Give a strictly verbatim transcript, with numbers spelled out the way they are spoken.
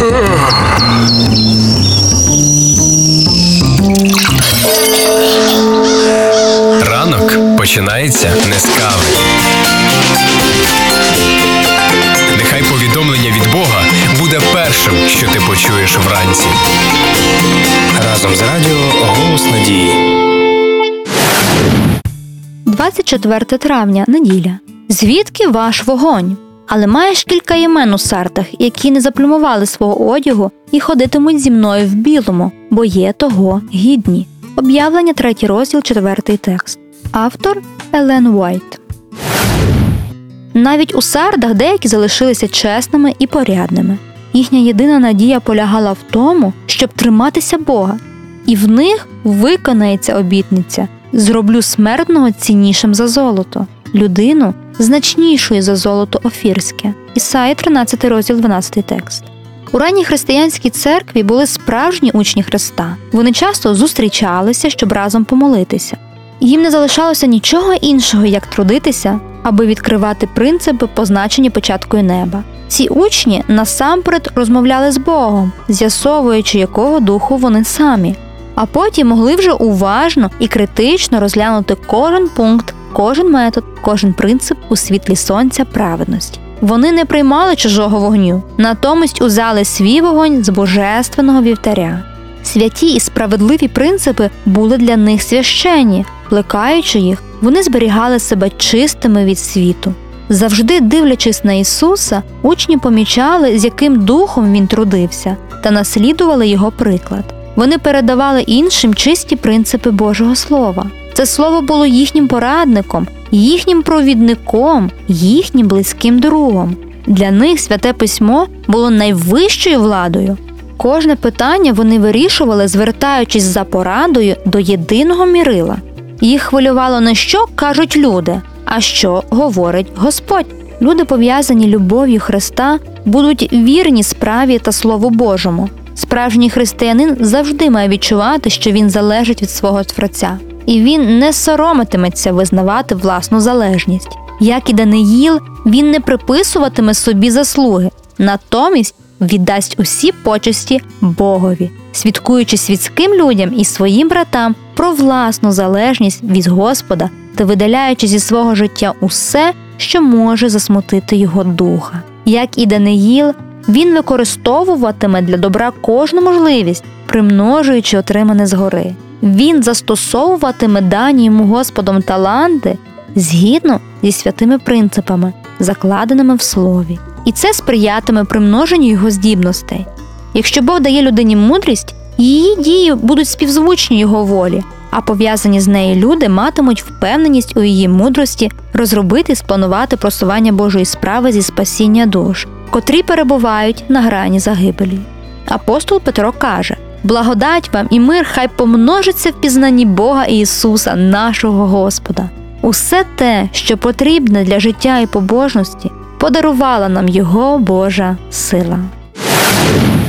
Ранок починається не з кави. Нехай повідомлення від Бога буде першим, що ти почуєш вранці. Разом з радіо «Голос надії». двадцять четверте травня, неділя. Звідки ваш вогонь? Але маєш кілька імен у сартах, які не заплюмували свого одягу і ходитимуть зі мною в білому, бо є того гідні. Об'явлення, третій розділ, четвертий текст. Автор Елен Уайт. Навіть у сардах деякі залишилися чесними і порядними. Їхня єдина надія полягала в тому, щоб триматися Бога. І в них виконається обітниця: «Зроблю смертного ціннішим за золото, людину значнішою за золото офірське». Ісаї, тринадцятий розділ, дванадцятий текст. У ранній християнській церкві були справжні учні Христа. Вони часто зустрічалися, щоб разом помолитися. Їм не залишалося нічого іншого, як трудитися, аби відкривати принципи, позначені початкою неба. Ці учні насамперед розмовляли з Богом, з'ясовуючи, якого духу вони самі. А потім могли вже уважно і критично розглянути кожен пункт, кожен метод, кожен принцип у світлі сонця праведності. Вони не приймали чужого вогню, натомість узяли свій вогонь з божественного вівтаря. Святі і справедливі принципи були для них священні. Плекаючи їх, вони зберігали себе чистими від світу. Завжди дивлячись на Ісуса, учні помічали, з яким духом Він трудився, та наслідували Його приклад. Вони передавали іншим чисті принципи Божого Слова. Це Слово було їхнім порадником, їхнім провідником, їхнім близьким другом. Для них Святе Письмо було найвищою владою. Кожне питання вони вирішували, звертаючись за порадою до єдиного мірила. Їх хвилювало не що кажуть люди, а що говорить Господь. Люди, пов'язані любов'ю Христа, будуть вірні справі та Слову Божому. Справжній християнин завжди має відчувати, що він залежить від свого Творця. І він не соромитиметься визнавати власну залежність. Як і Даниїл, він не приписуватиме собі заслуги. Натомість віддасть усі почесті Богові, свідкуючи світським людям і своїм братам про власну залежність від Господа та видаляючи зі свого життя усе, що може засмутити його духа. Як і Даниїл, він використовуватиме для добра кожну можливість, примножуючи отримане згори. Він застосовуватиме дані йому Господом таланти згідно зі святими принципами, закладеними в Слові. І це сприятиме примноженню його здібностей. Якщо Бог дає людині мудрість, її дії будуть співзвучні його волі, а пов'язані з нею люди матимуть впевненість у її мудрості розробити і спланувати просування Божої справи зі спасіння душ, котрі перебувають на грані загибелі. Апостол Петро каже: «Благодать вам і мир хай помножиться в пізнанні Бога і Ісуса, нашого Господа». Усе те, що потрібне для життя і побожності, подарувала нам Його Божа сила.